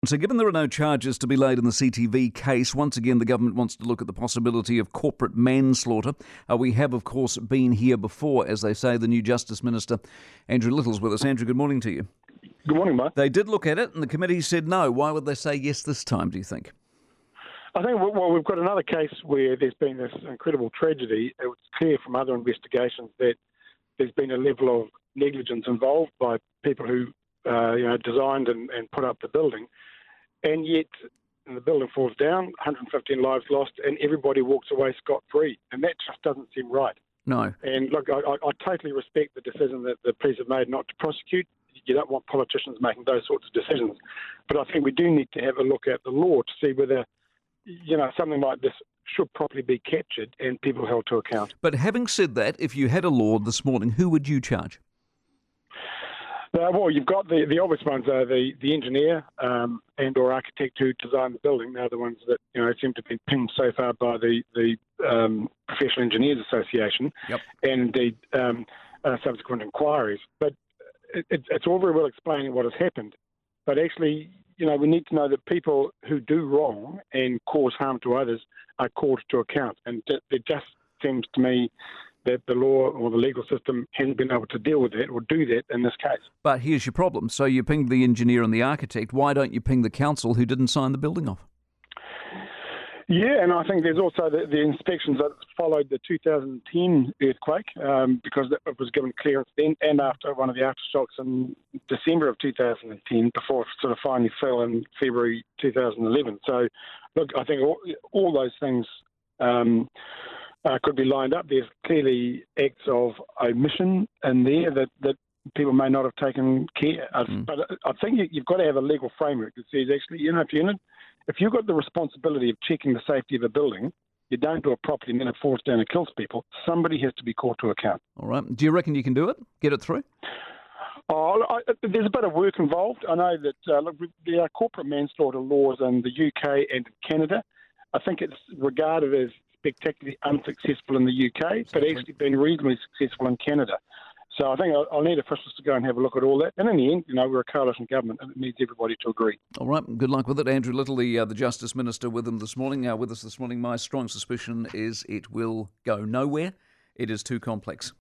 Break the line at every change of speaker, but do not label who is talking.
So given there are no charges to be laid in the CTV case, once again the government wants to look at the possibility of corporate manslaughter. We have, of course, been here before, as they say. The new Justice Minister, Andrew Little's with us. Andrew, good morning to you.
Good morning, mate.
They did look at it and the committee said no. Why would they say yes this time, do you think?
I think, well, we've got another case where there's been this incredible tragedy. It was clear from other investigations that there's been a level of negligence involved by people who designed and put up the building. And yet the building falls down, 115 lives lost, and everybody walks away scot-free. And that just doesn't seem right.
No.
And look, I totally respect the decision that the police have made not to prosecute. You don't want politicians making those sorts of decisions. But I think we do need to have a look at the law to see whether, something like this should properly be captured and people held to account.
But having said that, if you had a law this morning, who would you charge?
Well, you've got the obvious ones are the engineer and or architect who designed the building. They're the ones that seem to be pinged so far by the Professional Engineers Association,
Yep.
and indeed subsequent inquiries. But it's all very well explaining what has happened, but actually, we need to know that people who do wrong and cause harm to others are called to account. And it just seems to me that the law or the legal system hasn't been able to deal with that or do that in this case.
But here's your problem. So you pinged the engineer and the architect. Why don't you ping the council who didn't sign the building off?
Yeah, and I think there's also the inspections that followed the 2010 earthquake because it was given clearance then and after one of the aftershocks in December of 2010 before it sort of finally fell in February 2011. So, look, I think all those things could be lined up. There's clearly acts of omission in there that people may not have taken care of. But I think you've got to have a legal framework that says, actually, if you've got the responsibility of checking the safety of a building, you don't do it properly and then it falls down and kills people, somebody has to be called to account.
All right. Do you reckon you can do it? Get it through?
There's a bit of work involved. I know that there are corporate manslaughter laws in the UK and Canada. I think it's regarded as spectacularly unsuccessful in the UK, but actually been reasonably successful in Canada. So I think I'll need officials to go and have a look at all that. And in the end, we're a coalition government and it needs everybody to agree.
All right. Good luck with it. Andrew Little, the Justice Minister, with us this morning. My strong suspicion is it will go nowhere. It is too complex.